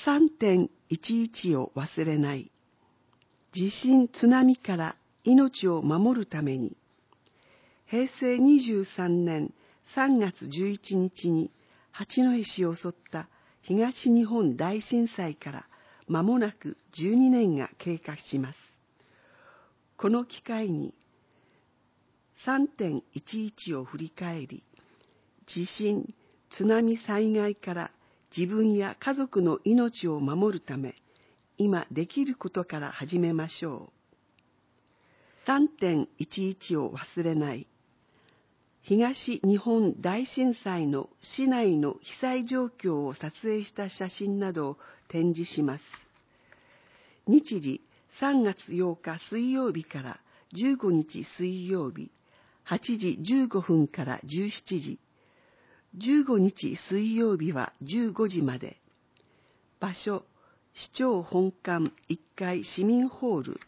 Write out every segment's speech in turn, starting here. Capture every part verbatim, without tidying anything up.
さんてんいちいち を忘れない。地震・津波から命を守るために、へいせいにじゅうさんねんさんがつじゅういちにちに八戸市を襲った東日本大震災から間もなくじゅうにねんが経過します。この機会に さんてんいちいち を振り返り、地震・津波災害から自分や家族の命を守るため、今できることから始めましょう。さんてんいちいち を忘れない。東日本大震災の市内の被災状況を撮影した写真などを展示します。日時さんがつようか水曜日からじゅうごにち水曜日、はちじじゅうごふんからじゅうしちじ、じゅうごにち水曜日はじゅうごじまで。場所、市長本館いっかい市民ホール。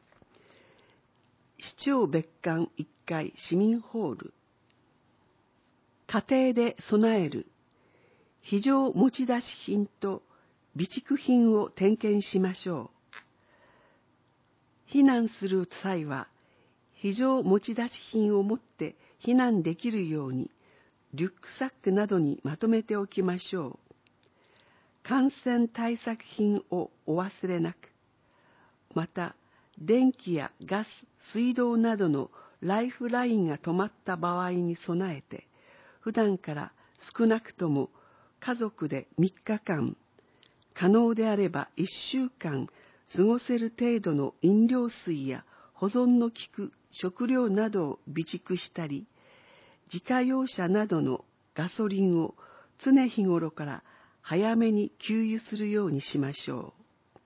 市長別館いっかい市民ホール。家庭で備える。非常持ち出し品と備蓄品を点検しましょう。避難する際は、非常持ち出し品を持って避難できるように、リュックサックなどにまとめておきましょう。感染対策品をお忘れなく。また、電気やガス、水道などのライフラインが止まった場合に備えて、普段から少なくとも家族でみっかかん、可能であればいっしゅうかん過ごせる程度の飲料水や保存の効く食料などを備蓄したり、自家用車などのガソリンを常日頃から早めに給油するようにしましょう。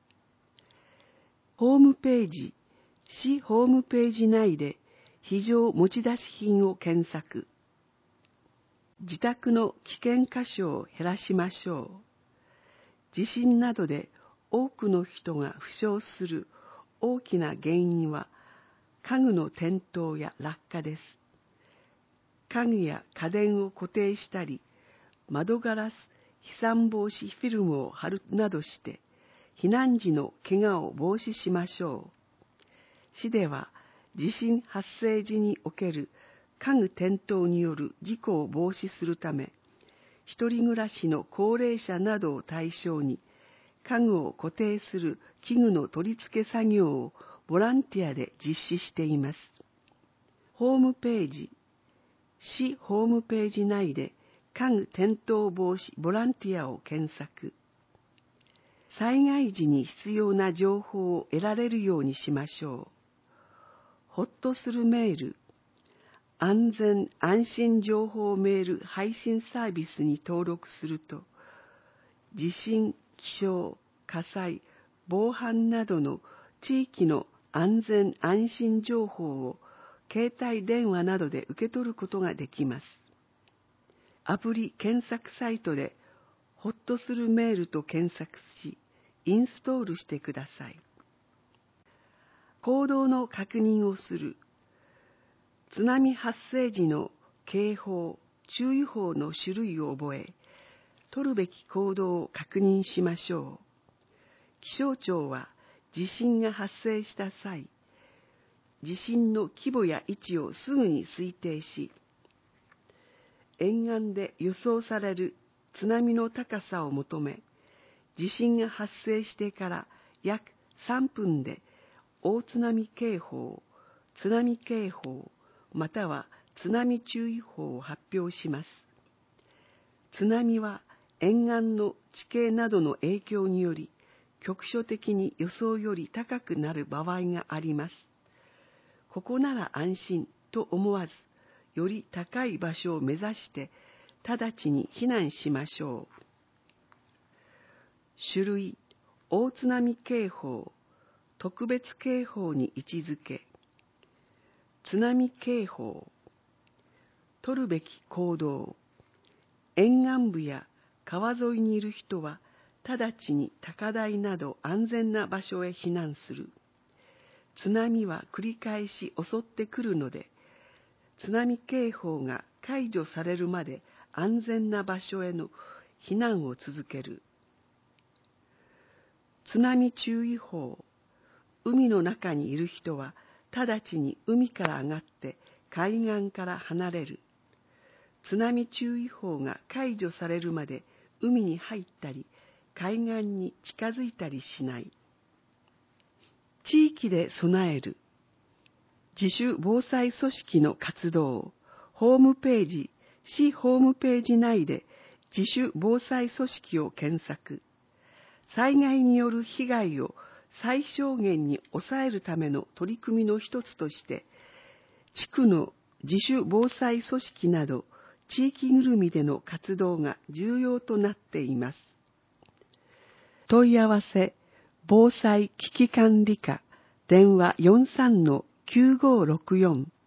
ホームページ、市ホームページ内で非常持ち出し品を検索。自宅の危険箇所を減らしましょう。地震などで多くの人が負傷する大きな原因は家具の転倒や落下です。家具や家電を固定したり、窓ガラス、飛散防止フィルムを貼るなどして、避難時の怪我を防止しましょう。市では地震発生時における家具転倒による事故を防止するため、一人暮らしの高齢者などを対象に、家具を固定する器具の取り付け作業をボランティアで実施しています。ホームページ、市ホームページ内で家具転倒防止ボランティアを検索。災害時に必要な情報を得られるようにしましょう。ほっとするメール、安全安心情報メール配信サービスに登録すると、地震、気象、火災、防犯などの地域の安全安心情報を携帯電話などで受け取ることができます。アプリ検索サイトでほっとするメールと検索し、インストールしてください。行動の確認をする。津波発生時の警報、注意報の種類を覚え、取るべき行動を確認しましょう。気象庁は地震が発生した際、地震の規模や位置をすぐに推定し、沿岸で予想される津波の高さを求め、地震が発生してから約さんぷんで大津波警報、津波警報、または津波注意報を発表します。津波は沿岸の地形などの影響により、局所的に予想より高くなる場合があります。ここなら安心と思わず、より高い場所を目指して、直ちに避難しましょう。種類、大津波警報、特別警報に位置づけ、津波警報、取るべき行動、沿岸部や川沿いにいる人は、直ちに高台など安全な場所へ避難する。津波は繰り返し襲ってくるので、津波警報が解除されるまで安全な場所への避難を続ける。 津波注意報。海の中にいる人は直ちに海から上がって海岸から離れる。津波注意報が解除されるまで海に入ったり海岸に近づいたりしない。地域で備える。自主防災組織の活動。ホームページ、市ホームページ内で自主防災組織を検索。災害による被害を最小限に抑えるための取り組みの一つとして、地区の自主防災組織など地域ぐるみでの活動が重要となっています。問い合わせ、防災危機管理課、電話 よんさんのきゅうごろくよん